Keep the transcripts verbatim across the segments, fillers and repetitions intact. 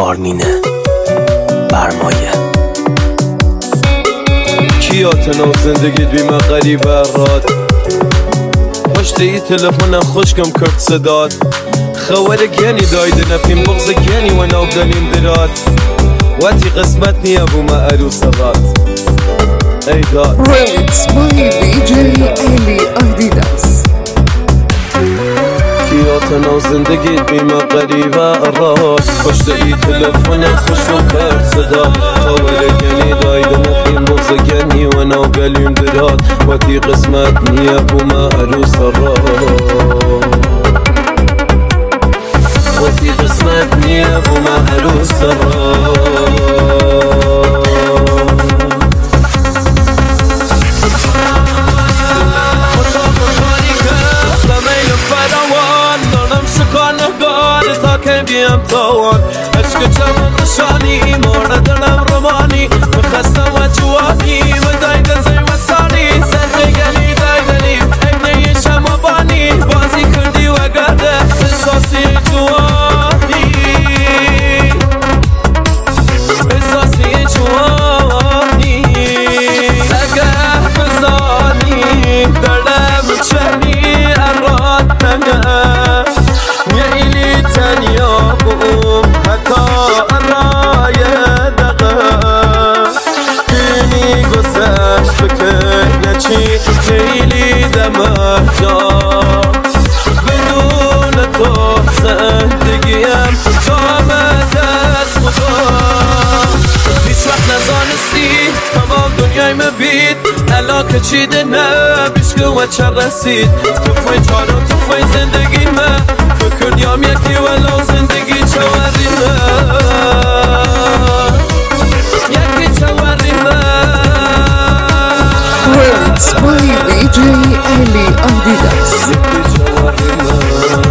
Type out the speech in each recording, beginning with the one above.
آرمینه برمایه. کیاتنا زندگیت بیمه قریب راد، پشت ای تلفنم خوشکم کرد صداد، خوال گنی دایده نفیم بغز گنی و ناو دلیم دراد، واتی قسمت نیا بو ما عروس غاد ای داد. Remix by دی جی علی آدیداس. کیاتنا زندگیت بیمه قریب راد، پشت ای تلفنم خوشکم کرد صداد، خوال گنی دایده نفیم بغز گنی و ناو دلیم دراد، واتی قسمت نیا بو ما عروس غاد، واتی قسمت نیا بو ما عروس غاد. بیم تاوان عشق جوان نشانی مارد دلم رومانی مخستم و جوانی مداید زی و سانی سرده گلی دایدنیم اینه شما بانی بازی کردی و گرده احساسی جوانی احساسی جوانی اگه بزانی دلم چنی اراد تنه میلی تنیا بوم حتی ارای دقه کنی گذشت فکر نچی خیلی دمه جا بدون تو زندگیم کامت از خدا. هیچ وقت نزانستی تمام دنیای مبید علاقه چیده نه بیشکه و چه رسید توفای چارو توفای زندگی من فکر نیام یکی ولو زندگی چواری من یکی چواری من. Remix by دی جی علی آدیداس. یکی چواری من.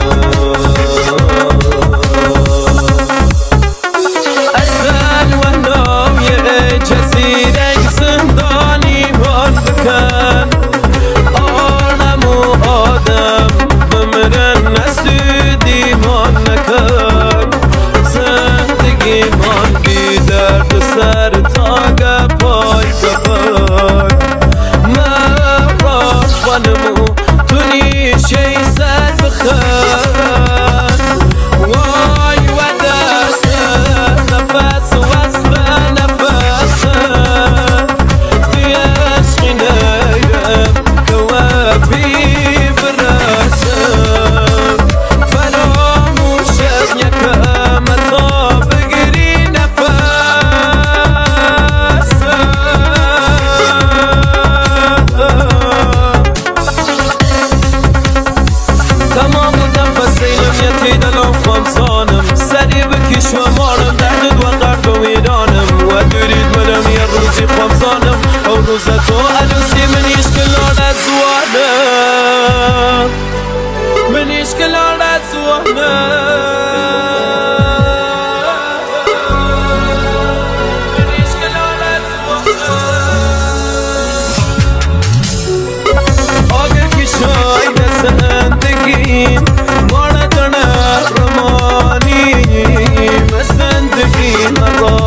اصل و نام یه جزیره زندانی من بکن آرم و آدم بمرن نسودی من نکن زندگی من بی درد و سر تاگ پای کفن من راش بانمو تو نیشه سر بخن وای و دست نفس و وصف نفس دی عشقی نیرم کوابی برسم فراموشم یکم تا بگیری نفسم تمام نفس ایلم یکی دلم خمسانم سری بکش و مارم دردد و قرد و ویرانم و دورید ملم یه روزی خمسانم او روز تو عروسی منیش کلانت زوانم منیش کلانت زوانم منیش کلانت زوانم آگه کشای زندگیم ماردن رمانی زندگی مرا